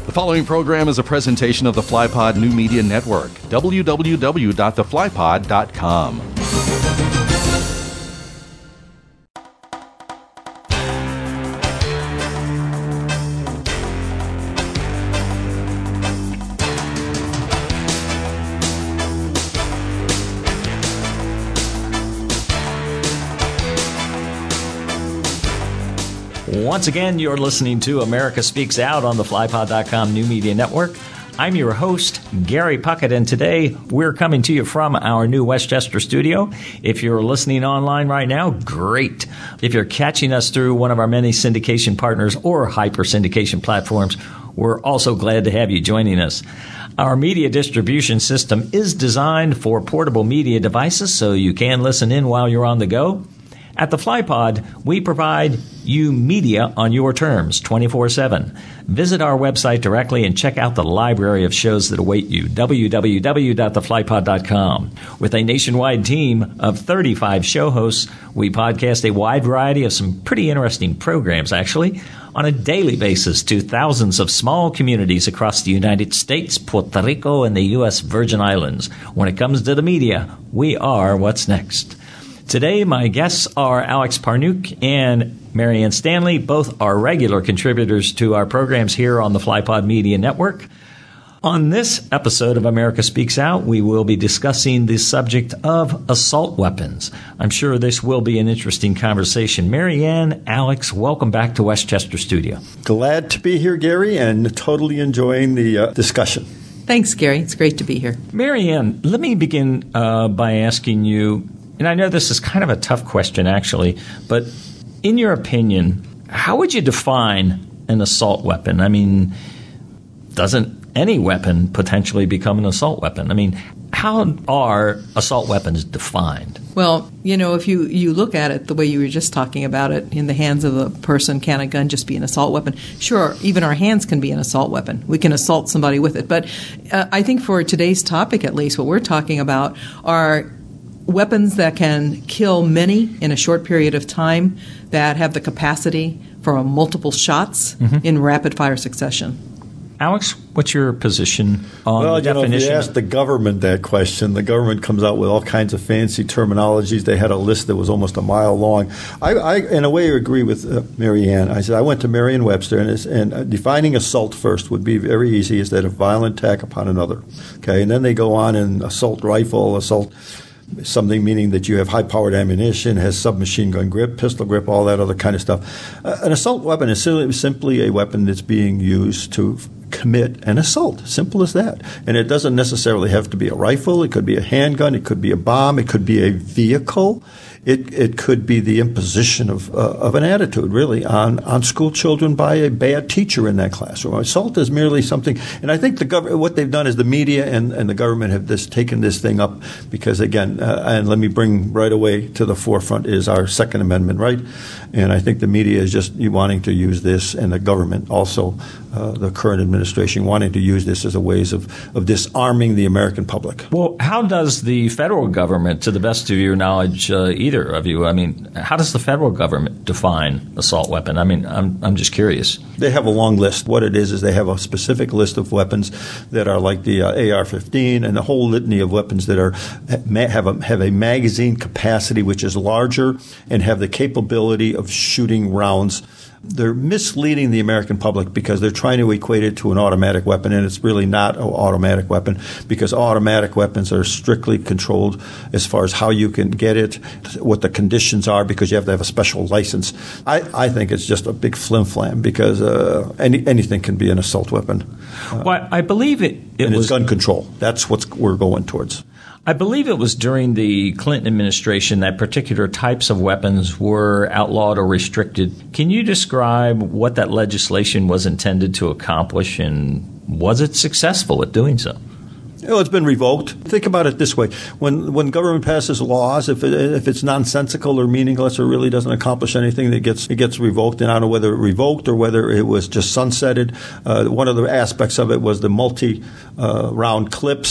The following program is a presentation of the FlyPod New Media Network, www.theflypod.com. Once again, you're listening to America Speaks Out on the FlyPod.com New Media Network. I'm your host, Gary Puckett, and today we're coming to you from our new Westchester studio. If you're listening online right now, great. If you're catching us through one of our many syndication partners or hyper syndication platforms, we're also glad to have you joining us. Our media distribution system is designed for portable media devices, so you can listen in while you're on the go. At the FlyPod, we provide you media on your terms 24/7. Visit our website directly and check out the library of shows that await you, www.theflypod.com. With a nationwide team of 35 show hosts, we podcast a wide variety of some pretty interesting programs, actually, on a daily basis to thousands of small communities across the United States, Puerto Rico, and the U.S. Virgin Islands. When it comes to the media, we are what's next. Today, my guests are Alex Parnuk and Marianne Stanley. Both are regular contributors to our programs here on the FlyPod Media Network. On this episode of America Speaks Out, we will be discussing the subject of assault weapons. I'm sure this will be an interesting conversation. Marianne, Alex, welcome back to Westchester Studio. Glad to be here, Gary, and totally enjoying the discussion. Thanks, Gary. It's great to be here. Marianne, let me begin by asking you, and I know this is kind of a tough question, actually, but in your opinion, how would you define an assault weapon? I mean, doesn't any weapon potentially become an assault weapon? I mean, how are assault weapons defined? Well, you know, if you look at it the way you were just talking about it, in the hands of a person, can a gun just be an assault weapon? Sure, even our hands can be an assault weapon. We can assault somebody with it. But I think for today's topic, at least, what we're talking about are weapons that can kill many in a short period of time, that have the capacity for multiple shots in rapid-fire succession. Alex, what's your position on the definition? If you ask the government that question, the government comes out with all kinds of fancy terminologies. They had a list that was almost a mile long. I in a way, agree with Marianne. I said I went to Merriam-Webster, and defining assault first would be very easy, is that a violent attack upon another. Okay, and then they go on and assault rifle, assault something meaning that you have high-powered ammunition, has submachine gun grip, pistol grip, all that other kind of stuff. An assault weapon is simply a weapon that's being used to commit an assault. Simple as that. And it doesn't necessarily have to be a rifle. It could be a handgun. It could be a bomb. It could be a vehicle. It could be the imposition of an attitude, really, on school children by a bad teacher in that classroom. Assault is merely something, and I think what they've done is the media and the government have taken this thing up because, again, and let me bring right away to the forefront is our Second Amendment right, and I think the media is just wanting to use this, and the government also, the current administration, wanting to use this as a ways of disarming the American public. Well, how does the federal government, to the best of your knowledge, either of you, I mean, how does the federal government define assault weapon? I mean, I'm just curious. They have a long list. What it is they have a specific list of weapons that are like the AR-15 and the whole litany of weapons that have a magazine capacity which is larger and have the capability of shooting rounds. They're misleading the American public because they're trying to equate it to an automatic weapon, and it's really not an automatic weapon because automatic weapons are strictly controlled as far as how you can get it, what the conditions are, because you have to have a special license. I think it's just a big flim-flam because anything can be an assault weapon. Well, I believe it and was it's gun control. That's what we're going towards. I believe it was during the Clinton administration that particular types of weapons were outlawed or restricted. Can you describe what that legislation was intended to accomplish, and was it successful at doing so? Well, it's been revoked. Think about it this way. When government passes laws, if it's nonsensical or meaningless or really doesn't accomplish anything, it gets revoked. And I don't know whether it revoked or whether it was just sunsetted. One of the aspects of it was the multi-round clips.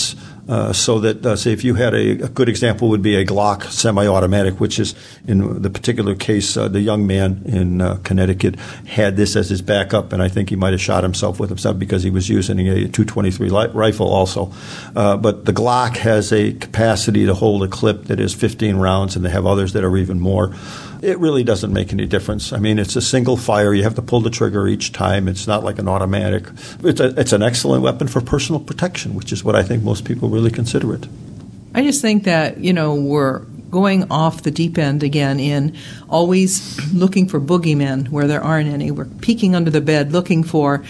So that, say, if you had a good example would be a Glock semi-automatic, which is, in the particular case, the young man in Connecticut had this as his backup, and I think he might have shot himself with himself because he was using a .223 rifle also. But the Glock has a capacity to hold a clip that is 15 rounds, and they have others that are even more. It really doesn't make any difference. I mean, it's a single fire. You have to pull the trigger each time. It's not like an automatic. It's an excellent weapon for personal protection, which is what I think most people really consider it. I just think that, we're going off the deep end again in always looking for boogeymen where there aren't any. We're peeking under the bed looking for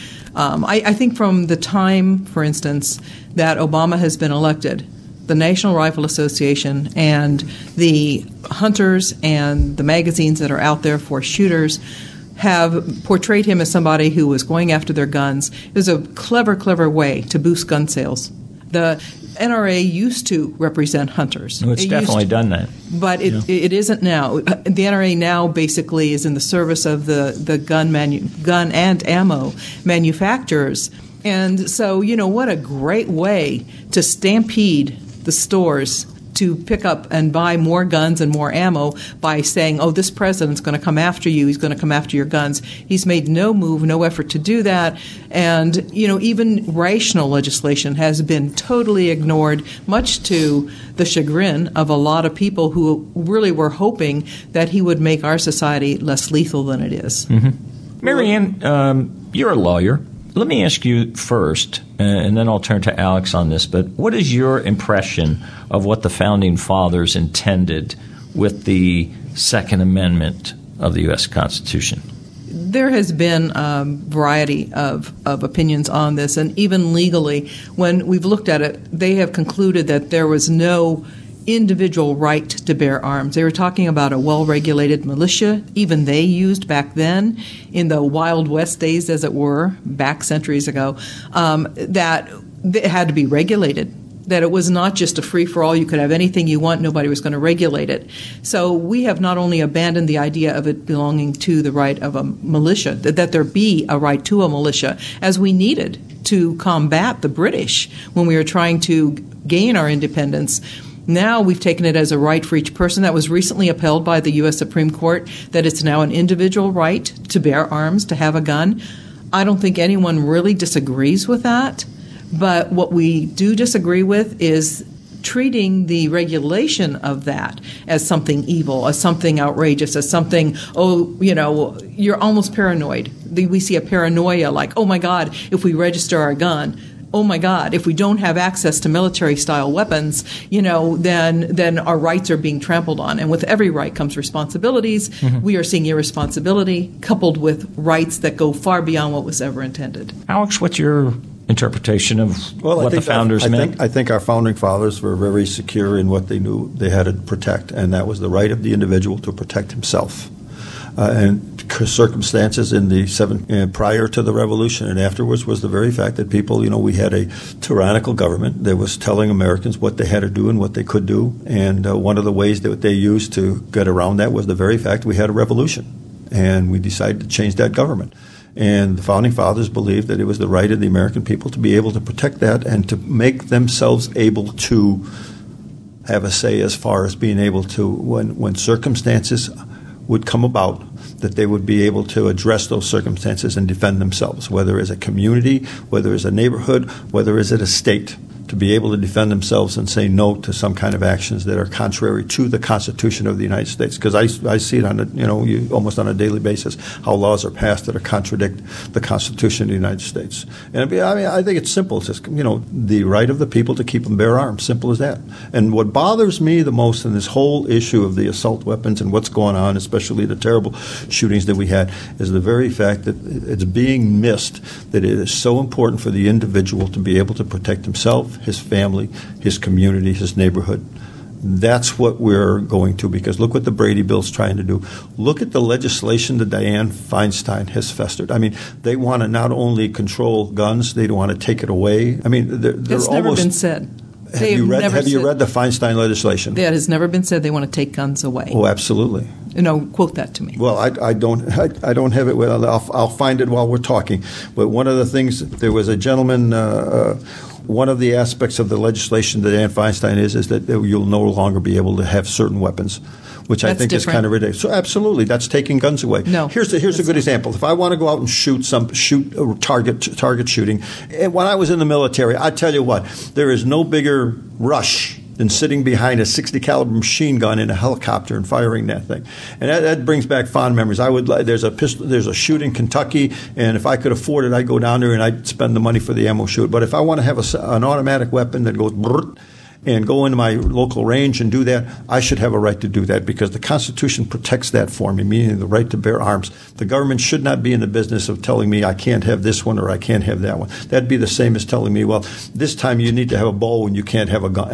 I think from the time, for instance, that Obama has been elected, the National Rifle Association and the hunters and the magazines that are out there for shooters have portrayed him as somebody who was going after their guns. It was a clever way to boost gun sales. The NRA used to represent hunters. It's definitely done that. But it isn't now. The NRA now basically is in the service of the gun and ammo manufacturers. And so, what a great way to stampede the stores to pick up and buy more guns and more ammo by saying, oh, this president's going to come after you. He's going to come after your guns. He's made no effort to do that. And, even rational legislation has been totally ignored, much to the chagrin of a lot of people who really were hoping that he would make our society less lethal than it is. Mm-hmm. Marianne, you're a lawyer. Let me ask you first, and then I'll turn to Alex on this, but what is your impression of what the Founding Fathers intended with the Second Amendment of the U.S. Constitution? There has been a variety of opinions on this, and even legally, when we've looked at it, they have concluded that there was no individual right to bear arms. They were talking about a well-regulated militia, even they used back then, in the Wild West days, as it were, back centuries ago, that it had to be regulated, that it was not just a free-for-all. You could have anything you want. Nobody was going to regulate it. So we have not only abandoned the idea of it belonging to the right of a militia, that there be a right to a militia, as we needed to combat the British when we were trying to gain our independence. Now we've taken it as a right for each person. That was recently upheld by the U.S. Supreme Court, that it's now an individual right to bear arms, to have a gun. I don't think anyone really disagrees with that. But what we do disagree with is treating the regulation of that as something evil, as something outrageous, as something, you're almost paranoid. We see a paranoia like, oh, my God, if we register our gun, oh, my God, if we don't have access to military-style weapons, then our rights are being trampled on. And with every right comes responsibilities. Mm-hmm. We are seeing irresponsibility coupled with rights that go far beyond what was ever intended. Alex, what's your interpretation of what the founders meant? I think our founding fathers were very secure in what they knew they had to protect, and that was the right of the individual to protect himself. And circumstances in the prior to the revolution and afterwards was the very fact that people, we had a tyrannical government that was telling Americans what they had to do and what they could do. And one of the ways that they used to get around that was the very fact we had a revolution, and we decided to change that government. And the Founding Fathers believed that it was the right of the American people to be able to protect that and to make themselves able to have a say as far as being able to, when circumstances would come about, that they would be able to address those circumstances and defend themselves, whether as a community, whether as a neighborhood, whether as a state, to be able to defend themselves and say no to some kind of actions that are contrary to the Constitution of the United States. Because I see it on almost on a daily basis how laws are passed that contradict the Constitution of the United States. And I think it's simple. It's just the right of the people to keep and bear arms. Simple as that. And what bothers me the most in this whole issue of the assault weapons and what's going on, especially the terrible shootings that we had, is the very fact that it's being missed that it is so important for the individual to be able to protect himself, his family, his community, his neighborhood. That's what we're going to, because look what the Brady Bill's trying to do. Look at the legislation that Dianne Feinstein has festered. I mean, they want to not only control guns, they want to take it away. I mean, they're That's almost... never been said. Have you read the Feinstein legislation? That has never been said. They want to take guns away. Oh, absolutely. Quote that to me. Well, I don't have it. I'll find it while we're talking. But one of the things, there was a gentleman one of the aspects of the legislation that Ann Feinstein is that you'll no longer be able to have certain weapons, which I think is kind of ridiculous. So absolutely, that's taking guns away. No, here's a good example. If I want to go out and shoot target shooting, when I was in the military, I tell you what, there is no bigger rush than sitting behind a 60 caliber machine gun in a helicopter and firing that thing. And that brings back fond memories. There's a shoot in Kentucky, and if I could afford it, I'd go down there and I'd spend the money for the ammo shoot. But if I want to have an automatic weapon that goes brrrt, and go into my local range and do that, I should have a right to do that because the Constitution protects that for me, meaning the right to bear arms. The government should not be in the business of telling me I can't have this one or I can't have that one. That'd be the same as telling me, well, this time you need to have a bow and you can't have a gun.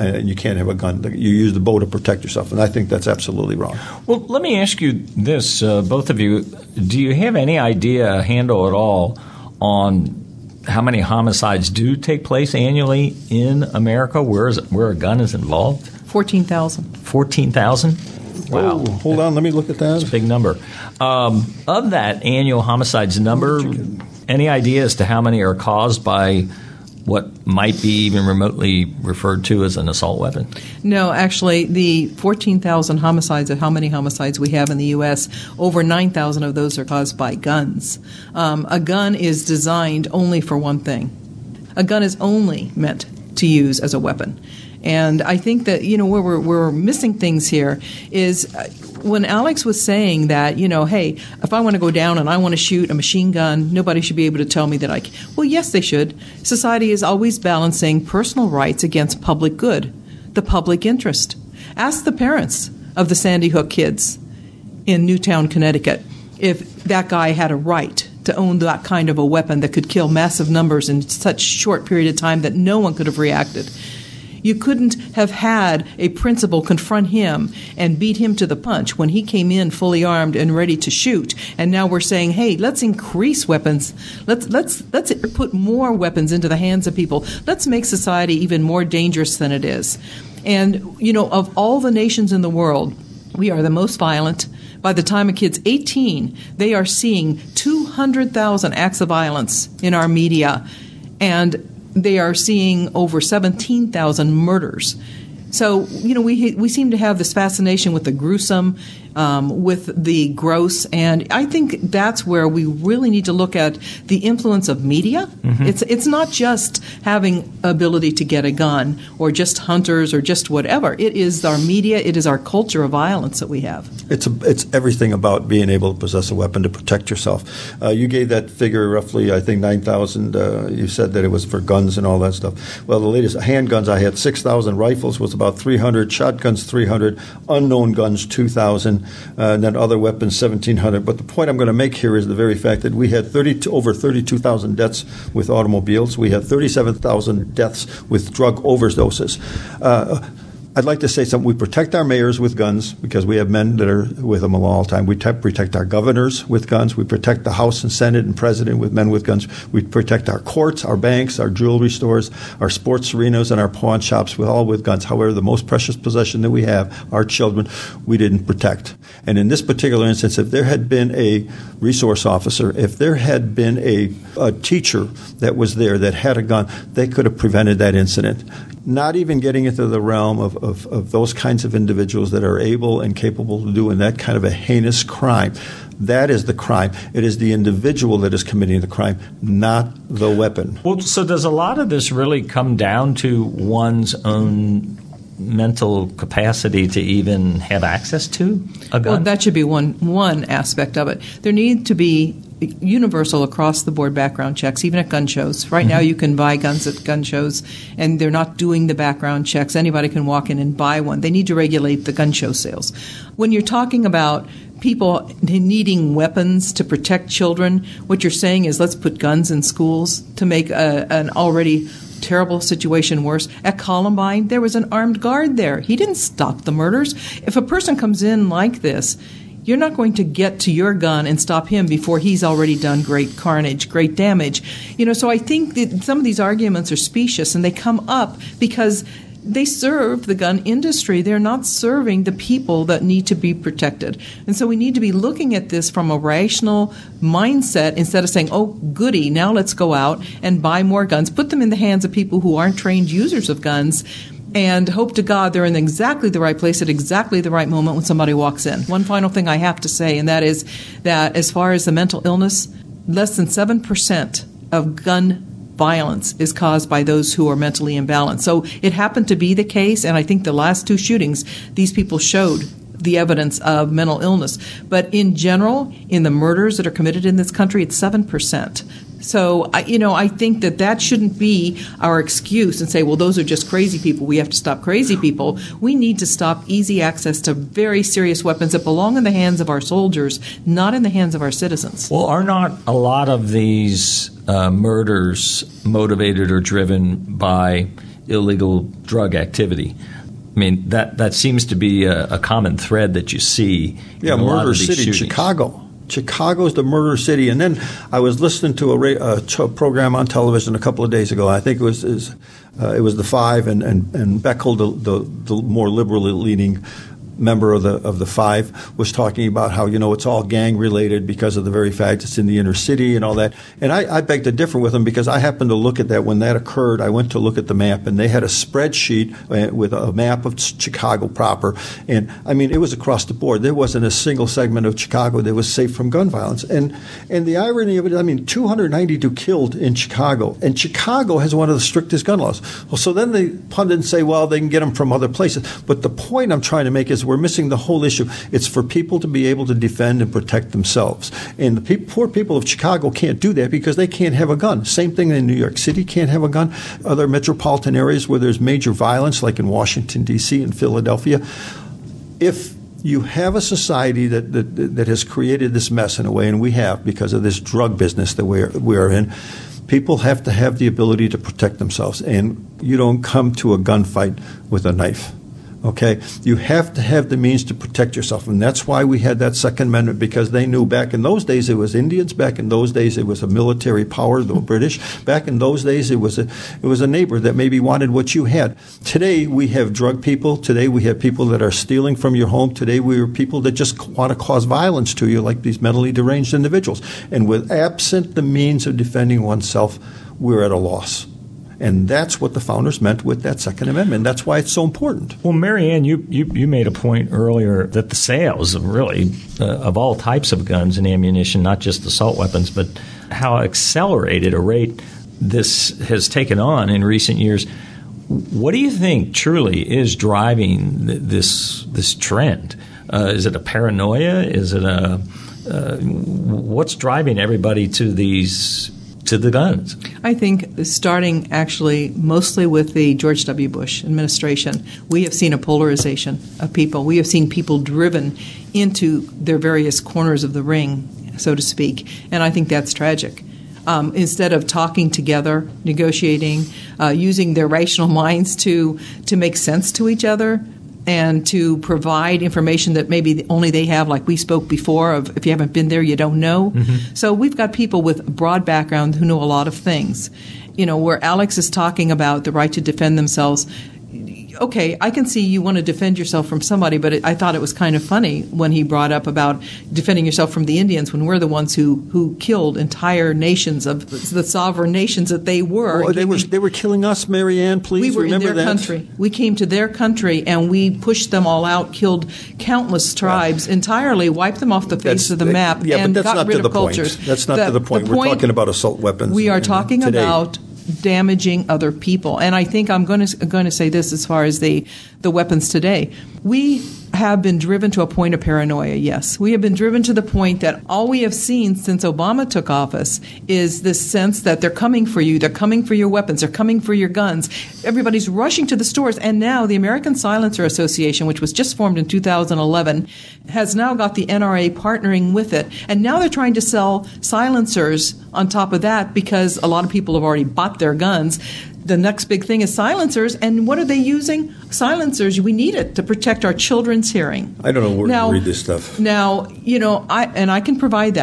You use the bow to protect yourself, and I think that's absolutely wrong. Well, let me ask you this, both of you. Do you have any idea, handle at all, on how many homicides do take place annually in America where a gun is involved? 14,000. 14,000? Wow. Oh, hold on. Let me look at that. That's a big number. Of that annual homicides number, any idea as to how many are caused by what might be even remotely referred to as an assault weapon? No, actually, the 14,000 homicides of how many homicides we have in the U.S., over 9,000 of those are caused by guns. A gun is designed only for one thing. A gun is only meant to use as a weapon. And I think that, where we're missing things here is when Alex was saying that, hey, if I want to go down and I want to shoot a machine gun, nobody should be able to tell me that I can. Well, yes, they should. Society is always balancing personal rights against public good, the public interest. Ask the parents of the Sandy Hook kids in Newtown, Connecticut, if that guy had a right to own that kind of a weapon that could kill massive numbers in such short period of time that no one could have reacted. You couldn't have had a principal confront him and beat him to the punch when he came in fully armed and ready to shoot. And now we're saying, hey, let's increase weapons. Let's put more weapons into the hands of people. Let's make society even more dangerous than it is. And, of all the nations in the world, we are the most violent. By the time a kid's 18, they are seeing 200,000 acts of violence in our media. And they are seeing over 17,000 murders. So, we seem to have this fascination with the gruesome, with the gross, and I think that's where we really need to look at the influence of media. Mm-hmm. It's not just having ability to get a gun or just hunters or just whatever. It is our media. It is our culture of violence that we have. It's everything about being able to possess a weapon to protect yourself. You gave that figure roughly, I think, 9,000. You said that it was for guns and all that stuff. Well, the latest handguns, I had 6,000. Rifles was about 300. Shotguns, 300. Unknown guns, 2,000. And then other weapons, 1,700. But the point I'm going to make here is the very fact that we had over 32,000 deaths with automobiles. We had 37,000 deaths with drug overdoses. I'd like to say something. We protect our mayors with guns because we have men that are with them all the time. We protect our governors with guns. We protect the House and Senate and President with men with guns. We protect our courts, our banks, our jewelry stores, our sports arenas, and our pawn shops all with guns. However, the most precious possession that we have, our children, we didn't protect. And in this particular instance, if there had been a resource officer, if there had been a teacher that was there that had a gun, they could have prevented that incident. Not even getting into the realm of those kinds of individuals that are able and capable of doing that kind of a heinous crime. That is the crime. It is the individual that is committing the crime, not the weapon. Well, so does a lot of this really come down to one's own mental capacity to even have access to a gun? Well, that should be one aspect of it. There need to be universal across-the-board background checks, even at gun shows. Right now you can buy guns at gun shows, and they're not doing the background checks. Anybody can walk in and buy one. They need to regulate the gun show sales. When you're talking about people needing weapons to protect children, what you're saying is let's put guns in schools to make an already terrible situation worse. At Columbine, there was an armed guard there. He didn't stop the murders. If a person comes in like this, you're not going to get to your gun and stop him before he's already done great carnage, great damage. So I think that some of these arguments are specious, and they come up because they serve the gun industry. They're not serving the people that need to be protected. And so we need to be looking at this from a rational mindset instead of saying, oh, goody, now let's go out and buy more guns, put them in the hands of people who aren't trained users of guns, and hope to God they're in exactly the right place at exactly the right moment when somebody walks in. One final thing I have to say, and that is that as far as the mental illness, less than 7% of gun violence is caused by those who are mentally imbalanced. So it happened to be the case, and I think the last 2 shootings, these people showed the evidence of mental illness. But in general, in the murders that are committed in this country, it's 7%. So, I think that shouldn't be our excuse and say, well, those are just crazy people. We have to stop crazy people. We need to stop easy access to very serious weapons that belong in the hands of our soldiers, not in the hands of our citizens. Well, are not a lot of these murders motivated or driven by illegal drug activity? I mean, that seems to be a common thread that you see in a lot of these Murder City, shootings. Chicago's the murder city. And then I was listening to a program on television a couple of days ago. I think it was The Five, and Beckel, the more liberally leaning member of the Five, was talking about how, it's all gang related because of the very fact it's in the inner city and all that. And I beg to differ with him, because I happened to look at that when that occurred. I went to look at the map, and they had a spreadsheet with a map of Chicago proper. And I mean, it was across the board. There wasn't a single segment of Chicago that was safe from gun violence. And the irony of it, I mean, 292 killed in Chicago, and Chicago has one of the strictest gun laws. Well, so then the pundits say, well, they can get them from other places. But the point I'm trying to make is we're missing the whole issue. It's for people to be able to defend and protect themselves. And the poor people of Chicago can't do that because they can't have a gun. Same thing in New York City, can't have a gun. Other metropolitan areas where there's major violence, like in Washington, D.C. and Philadelphia. If you have a society that has created this mess in a way, and we have because of this drug business that we're in, people have to have the ability to protect themselves. And you don't come to a gunfight with a knife. Okay, you have to have the means to protect yourself, and that's why we had that Second Amendment, because they knew back in those days it was Indians, back in those days it was a military power, the British. Back in those days it was a neighbor that maybe wanted what you had. Today we have drug people. Today we have people that are stealing from your home. Today we have people that just want to cause violence to you, like these mentally deranged individuals. And with absent the means of defending oneself, we're at a loss. And that's what the founders meant with that Second Amendment. That's why it's so important. Well, Marianne, you made a point earlier that the sales of all types of guns and ammunition, not just assault weapons, but how accelerated a rate this has taken on in recent years. What do you think truly is driving this trend? Is it a paranoia? Is it what's driving everybody to the guns? I think starting actually mostly with the George W. Bush administration, we have seen a polarization of people. We have seen people driven into their various corners of the ring, so to speak, and I think that's tragic. Instead of talking together, negotiating, using their rational minds to make sense to each other, and to provide information that maybe only they have, like we spoke before, of if you haven't been there, you don't know. Mm-hmm. So we've got people with broad background who know a lot of things. Where Alex is talking about the right to defend themselves, okay, I can see you want to defend yourself from somebody, but I thought it was kind of funny when he brought up about defending yourself from the Indians when we're the ones who killed entire nations of the sovereign nations that they were. Well, they were killing us, Marianne, please we were remember in their country. We came to their country and we pushed them all out, killed countless tribes entirely, wiped them off the face of the map, and got rid of cultures. That's not to the point. We're talking about assault weapons. We are talking today. about damaging other people. And I think I'm going to say this as far as the weapons today. We have been driven to a point of paranoia, yes. We have been driven to the point that all we have seen since Obama took office is this sense that they're coming for you, they're coming for your weapons, they're coming for your guns. Everybody's rushing to the stores, and now the American Silencer Association, which was just formed in 2011, has now got the NRA partnering with it. And now they're trying to sell silencers on top of that because a lot of people have already bought their guns. The next big thing is silencers, and what are they using? Silencers, we need it to protect our children's hearing. I don't know where to read this stuff. Now, I can provide that.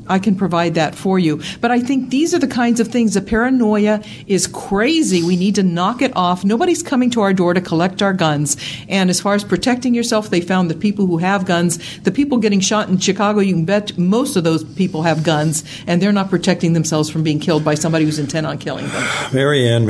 I can provide that for you. But I think these are the kinds of things. The paranoia is crazy. We need to knock it off. Nobody's coming to our door to collect our guns. And as far as protecting yourself, they found that people who have guns, the people getting shot in Chicago, you can bet most of those people have guns, and they're not protecting themselves from being killed by somebody who's intent on killing them. Marianne,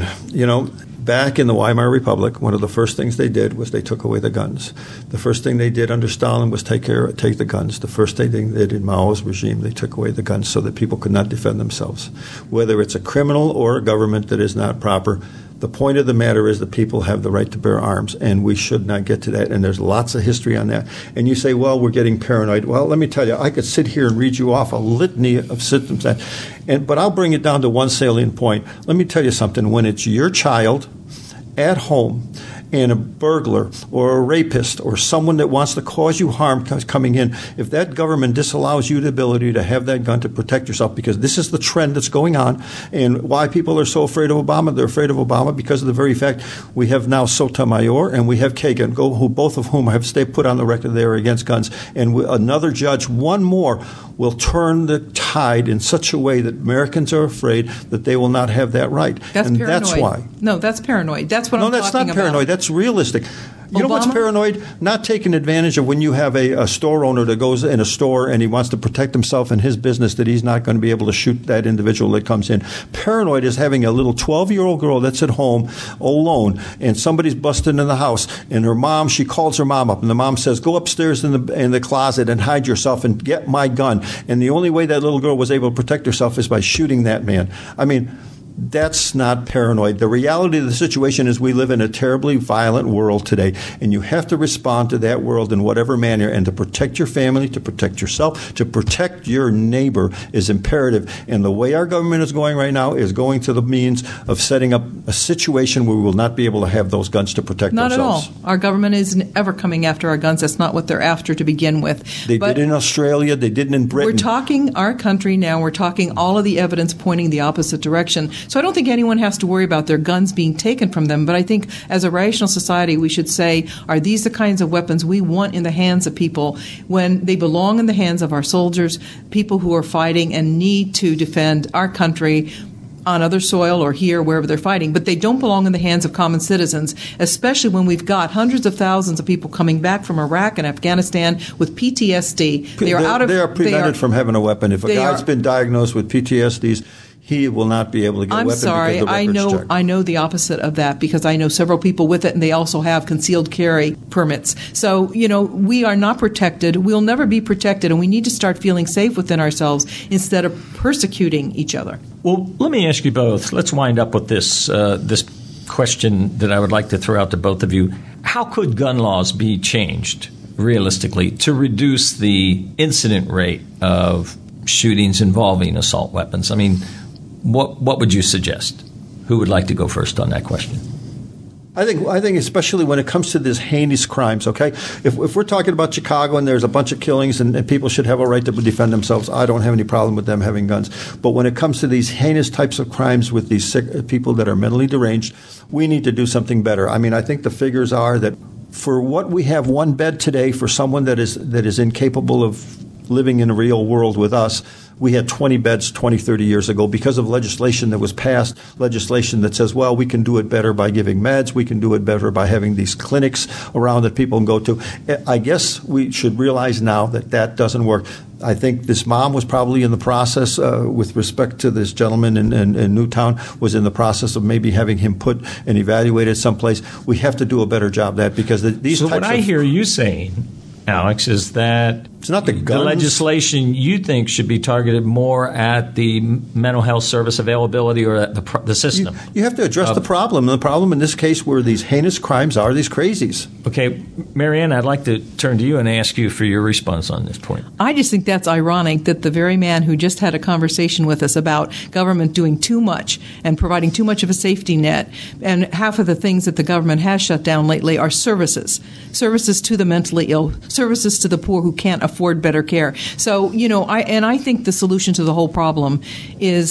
back in the Weimar Republic, one of the first things they did was they took away the guns. The first thing they did under Stalin was take the guns. The first thing they did in Mao's regime, they took away the guns so that people could not defend themselves. Whether it's a criminal or a government that is not proper, the point of the matter is that people have the right to bear arms, and we should not get to that. And there's lots of history on that. And you say, well, we're getting paranoid. Well, let me tell you, I could sit here and read you off a litany of symptoms. But I'll bring it down to one salient point. Let me tell you something. When it's your child at home and a burglar or a rapist or someone that wants to cause you harm coming in, if that government disallows you the ability to have that gun to protect yourself, because this is the trend that's going on, and why people are so afraid of Obama, they're afraid of Obama because of the very fact we have now Sotomayor and we have Kagan, both of whom have put on the record they are against guns, and another judge, one more, will turn the tide in such a way that Americans are afraid that they will not have that right. That's and paranoid. That's why. No, that's paranoid. That's what I'm talking about. No, that's not paranoid. That's realistic. You know what's paranoid? Not taking advantage of when you have a store owner that goes in a store and he wants to protect himself and his business, that he's not going to be able to shoot that individual that comes in. Paranoid is having a little 12-year-old girl that's at home alone, and somebody's busted in the house, and her mom, she calls her mom up, and the mom says, go upstairs in the closet and hide yourself and get my gun. And the only way that little girl was able to protect herself is by shooting that man. I mean, that's not paranoid. The reality of the situation is we live in a terribly violent world today, and you have to respond to that world in whatever manner. And to protect your family, to protect yourself, to protect your neighbor is imperative. And the way our government is going right now is going to the means of setting up a situation where we will not be able to have those guns to protect ourselves. Not at all. Our government isn't ever coming after our guns. That's not what they're after to begin with. They did in Australia. They didn't in Britain. We're talking our country now. We're talking all of the evidence pointing the opposite direction. So I don't think anyone has to worry about their guns being taken from them. But I think as a rational society, we should say, are these the kinds of weapons we want in the hands of people when they belong in the hands of our soldiers, people who are fighting and need to defend our country on other soil or here, wherever they're fighting, but they don't belong in the hands of common citizens, especially when we've got hundreds of thousands of people coming back from Iraq and Afghanistan with PTSD. They are prevented from having a weapon. If a guy's been diagnosed with PTSDs, he will not be able to get a weapon. I'm sorry, because the record's checked. I know the opposite of that because I know several people with it, and they also have concealed carry permits. So, we are not protected. We'll never be protected, and we need to start feeling safe within ourselves instead of persecuting each other. Well, let me ask you both. Let's wind up with this question that I would like to throw out to both of you. How could gun laws be changed, realistically, to reduce the incident rate of shootings involving assault weapons? I mean, what would you suggest? Who would like to go first on that question? I think especially when it comes to these heinous crimes, okay? If we're talking about Chicago and there's a bunch of killings and people should have a right to defend themselves, I don't have any problem with them having guns. But when it comes to these heinous types of crimes with these sick people that are mentally deranged, we need to do something better. I mean, I think the figures are that for what we have one bed today for someone that is incapable of living in a real world with us, we had 20 beds 20, 30 years ago because of legislation that was passed, legislation that says, well, we can do it better by giving meds, we can do it better by having these clinics around that people can go to. I guess we should realize now that doesn't work. I think this mom was probably in the process, with respect to this gentleman in Newtown, was in the process of maybe having him put and evaluated someplace. We have to do a better job of that because these So types what I hear you saying, Alex, is that it's not the guns. The legislation you think should be targeted more at the mental health service availability or at the system. You have to address the problem. And the problem in this case where these heinous crimes are these crazies. Okay, Marianne, I'd like to turn to you and ask you for your response on this point. I just think that's ironic that the very man who just had a conversation with us about government doing too much and providing too much of a safety net, and half of the things that the government has shut down lately are services to the mentally ill, services to the poor who can't afford better care. So, I think the solution to the whole problem is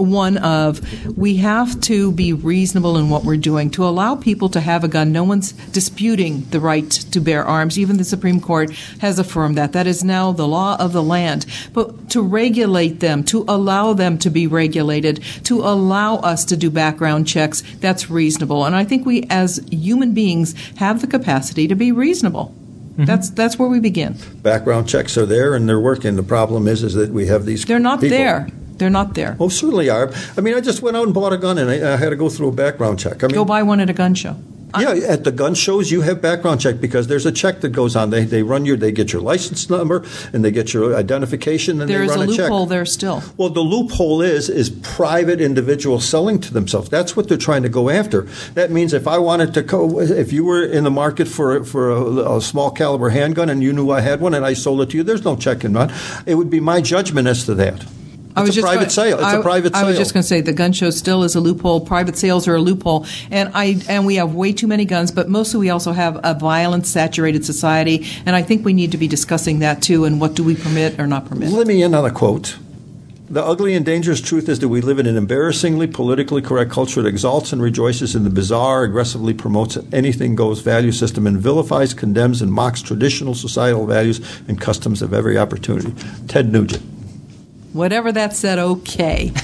one of we have to be reasonable in what we're doing to allow people to have a gun. No one's disputing the right to bear arms. Even the Supreme Court has affirmed that. That is now the law of the land. But to regulate them, to allow them to be regulated, to allow us to do background checks, that's reasonable. And I think we as human beings have the capacity to be reasonable. That's where we begin. Background checks are there and they're working. The problem is that we have these They're not people. there. They're not there. Oh, certainly are. I mean, I just went out and bought a gun and I had to go through a background check. I mean, Go buy one at a gun show. Yeah, at the gun shows you have background check because there's a check that goes on. They get your license number and they get your identification and There they is run a a check. loophole there still. Well, the loophole is private individuals selling to themselves. That's what they're trying to go after. That means if I wanted to go, if you were in the market for a small caliber handgun and you knew I had one and I sold it to you, there's no check in that. It would be my judgment as to that. It's a private sale. It's a private sale. I was just going to say the gun show still is a loophole. Private sales are a loophole, and we have way too many guns. But mostly, we also have a violence-saturated society, and I think we need to be discussing that too. And what do we permit or not permit? Let me end on a quote. The ugly and dangerous truth is that we live in an embarrassingly politically correct culture that exalts and rejoices in the bizarre, aggressively promotes an anything-goes value system, and vilifies, condemns, and mocks traditional societal values and customs of every opportunity. Ted Nugent. Whatever that said, okay.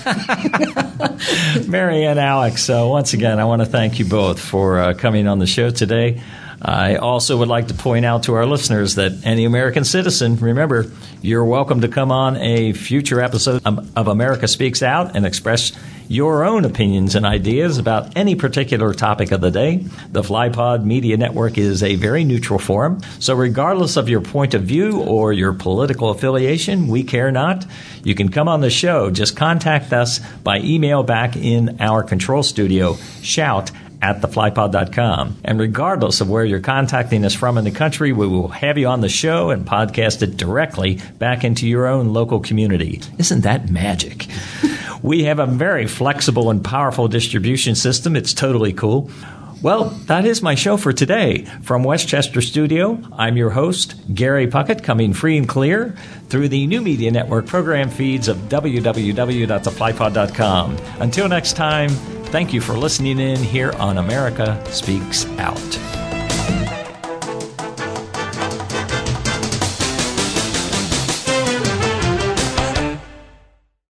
Mary and Alex, once again, I want to thank you both for coming on the show today. I also would like to point out to our listeners that any American citizen, remember, you're welcome to come on a future episode of America Speaks Out and express your own opinions and ideas about any particular topic of the day. The FlyPod Media Network is a very neutral forum, so regardless of your point of view or your political affiliation, we care not. You can come on the show. Just contact us by email back in our control studio, shout@theflypod.com. And regardless of where you're contacting us from in the country, we will have you on the show and podcast it directly back into your own local community. Isn't that magic? We have a very flexible and powerful distribution system. It's totally cool. Well, that is my show for today. From Westchester Studio, I'm your host, Gary Puckett, coming free and clear through the New Media Network program feeds of www.theflypod.com. Until next time, thank you for listening in here on America Speaks Out.